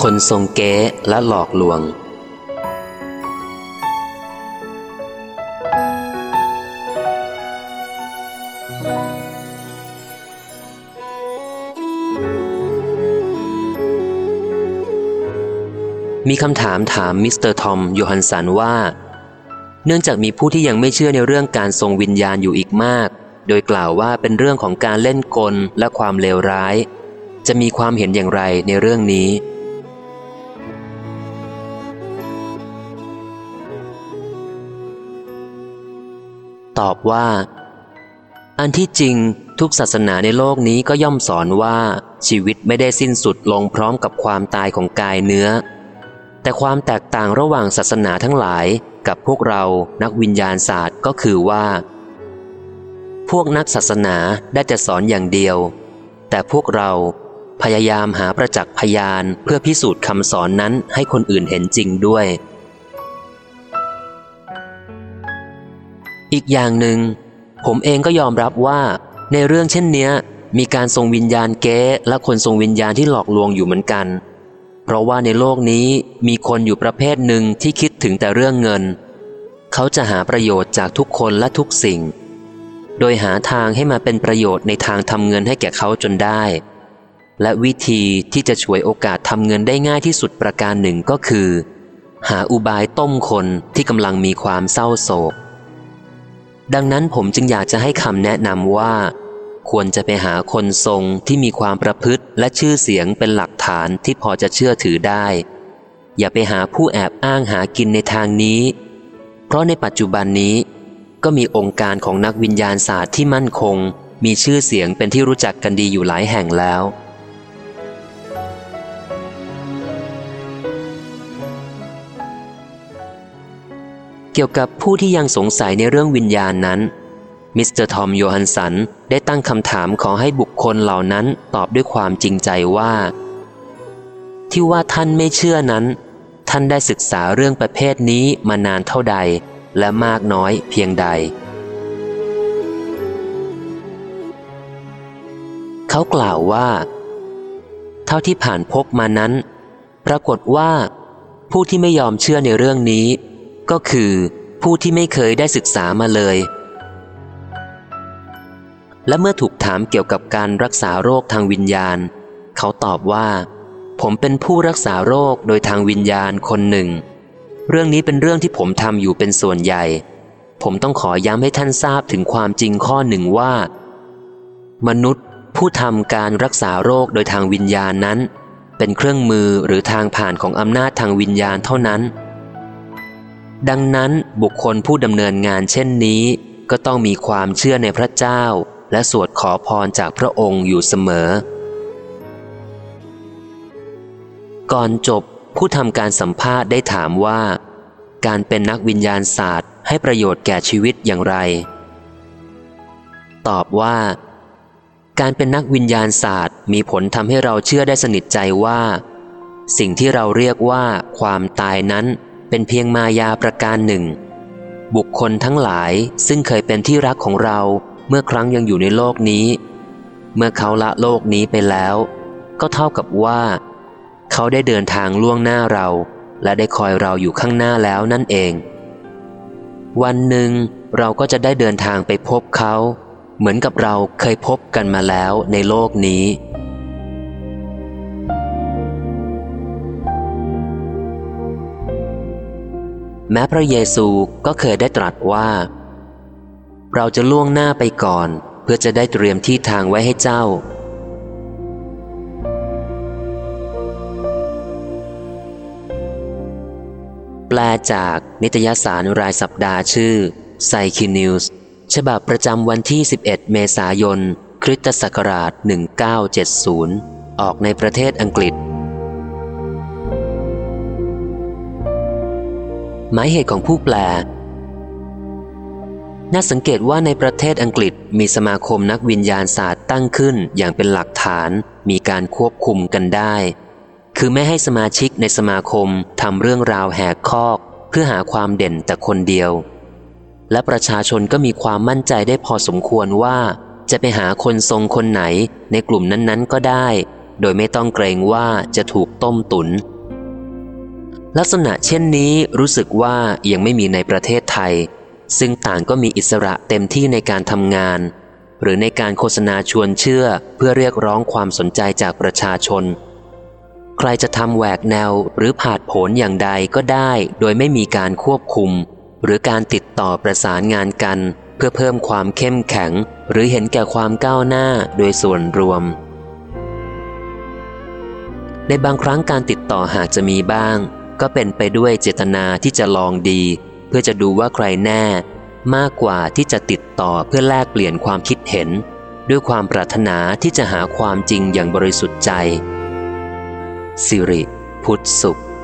คนทรงเก๊และหลอกลวงมีคำถามมิสเตอร์ทอมโยฮันสันว่าเนื่องจากมีผู้ที่ยังไม่เชื่อในเรื่องการทรงวิญญาณอยู่อีกมากโดยกล่าวว่าเป็นเรื่องของการเล่นกลและความเลวร้ายจะมีความเห็นอย่างไรในเรื่องนี้ตอบว่าอันที่จริงทุกศาสนาในโลกนี้ก็ย่อมสอนว่าชีวิตไม่ได้สิ้นสุดลงพร้อมกับความตายของกายเนื้อแต่ความแตกต่างระหว่างศาสนาทั้งหลายกับพวกเรานักวิญญาณศาสตร์ก็คือว่าพวกนักศาสนาได้แต่สอนอย่างเดียวแต่พวกเราพยายามหาประจักษ์พยานเพื่อพิสูจน์คำสอนนั้นให้คนอื่นเห็นจริงด้วยอีกอย่างหนึ่งผมเองก็ยอมรับว่าในเรื่องเช่นเนี้ยมีการทรงวิญญาณเก๊และคนทรงวิญญาณที่หลอกลวงอยู่เหมือนกันเพราะว่าในโลกนี้มีคนอยู่ประเภทหนึ่งที่คิดถึงแต่เรื่องเงินเขาจะหาประโยชน์จากทุกคนและทุกสิ่งโดยหาทางให้มาเป็นประโยชน์ในทางทำเงินให้แก่เขาจนได้และวิธีที่จะฉวยโอกาสทำเงินได้ง่ายที่สุดประการหนึ่งก็คือหาอุบายต้มคนที่กำลังมีความเศร้าโศกดังนั้นผมจึงอยากจะให้คำแนะนำว่าควรจะไปหาคนทรงที่มีความประพฤติและชื่อเสียงเป็นหลักฐานที่พอจะเชื่อถือได้อย่าไปหาผู้แอบอ้างหากินในทางนี้เพราะในปัจจุบันนี้ก็มีองค์การของนักวิญญาณศาสตร์ที่มั่นคงมีชื่อเสียงเป็นที่รู้จักกันดีอยู่หลายแห่งแล้วเกี่ยวกับผู้ที่ยังสงสัยในเรื่องวิญญาณนั้นมิสเตอร์ทอมโยฮันสันได้ตั้งคำถามขอให้บุคคลเหล่านั้นตอบด้วยความจริงใจว่าที่ว่าท่านไม่เชื่อนั้นท่านได้ศึกษาเรื่องประเภทนี้มานานเท่าใดและมากน้อยเพียงใดเขากล่าวว่าเท่าที่ผ่านพบมานั้นปรากฏว่าผู้ที่ไม่ยอมเชื่อในเรื่องนี้ก็คือผู้ที่ไม่เคยได้ศึกษามาเลยและเมื่อถูกถามเกี่ยวกับการรักษาโรคทางวิญญาณเขาตอบว่าผมเป็นผู้รักษาโรคโดยทางวิญญาณคนหนึ่งเรื่องนี้เป็นเรื่องที่ผมทำอยู่เป็นส่วนใหญ่ผมต้องขอย้ำให้ท่านทราบถึงความจริงข้อหนึ่งว่ามนุษย์ผู้ทำการรักษาโรคโดยทางวิญญาณนั้นเป็นเครื่องมือหรือทางผ่านของอำนาจทางวิญญาณเท่านั้นดังนั้นบุคคลผู้ดำเนินงานเช่นนี้ก็ต้องมีความเชื่อในพระเจ้าและสวดขอพรจากพระองค์อยู่เสมอก่อนจบผู้ทำการสัมภาษณ์ได้ถามว่าการเป็นนักวิญญาณศาสตร์ให้ประโยชน์แก่ชีวิตอย่างไรตอบว่าการเป็นนักวิญญาณศาสตร์มีผลทำให้เราเชื่อได้สนิทใจว่าสิ่งที่เราเรียกว่าความตายนั้นเป็นเพียงมายาประการหนึ่งบุคคลทั้งหลายซึ่งเคยเป็นที่รักของเราเมื่อครั้งยังอยู่ในโลกนี้เมื่อเขาละโลกนี้ไปแล้วก็เท่ากับว่าเขาได้เดินทางล่วงหน้าเราและได้คอยเราอยู่ข้างหน้าแล้วนั่นเองวันหนึ่งเราก็จะได้เดินทางไปพบเขาเหมือนกับเราเคยพบกันมาแล้วในโลกนี้แม้พระเยซูก็เคยได้ตรัสว่าเราจะล่วงหน้าไปก่อนเพื่อจะได้เตรียมที่ทางไว้ให้เจ้าแปลจากนิตยสารรายสัปดาห์ชื่อ Psyche News ฉบับประจำวันที่ 11 เมษายน คริสตศักราช 1970 ออกในประเทศอังกฤษหมายเหตุของผู้แปลน่าสังเกตว่าในประเทศอังกฤษมีสมาคมนักวิญญาณศาสตร์ตั้งขึ้นอย่างเป็นหลักฐานมีการควบคุมกันได้คือไม่ให้สมาชิกในสมาคมทำเรื่องราวแหกคอกเพื่อหาความเด่นแต่คนเดียวและประชาชนก็มีความมั่นใจได้พอสมควรว่าจะไปหาคนทรงคนไหนในกลุ่มนั้นๆก็ได้โดยไม่ต้องเกรงว่าจะถูกต้มตุ๋นลักษณะเช่นนี้รู้สึกว่ายังไม่มีในประเทศไทยซึ่งต่างก็มีอิสระเต็มที่ในการทำงานหรือในการโฆษณาชวนเชื่อเพื่อเรียกร้องความสนใจจากประชาชนใครจะทำแหวกแนวหรือผาดโผนอย่างใดก็ได้โดยไม่มีการควบคุมหรือการติดต่อประสานงานกันเพื่อเพิ่มความเข้มแข็งหรือเห็นแก่ความก้าวหน้าโดยส่วนรวมในบางครั้งการติดต่อหากจะมีบ้างก็เป็นไปด้วยเจตนาที่จะลองดีเพื่อจะดูว่าใครแน่มากกว่าที่จะติดต่อเพื่อแลกเปลี่ยนความคิดเห็นด้วยความปรารถนาที่จะหาความจริงอย่างบริสุทธิ์ใจสิริพุทธสุข